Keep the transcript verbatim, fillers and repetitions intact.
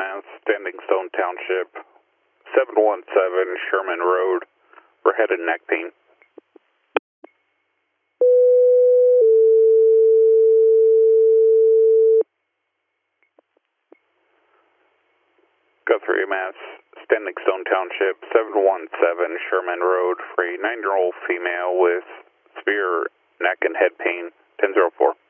M S, Standing Stone Township, seven one seven Sherman Road, for head and neck pain. Guthrie, M S, Standing Stone Township, seven one seven Sherman Road, for a nine-year-old female with severe neck and head pain, ten oh four.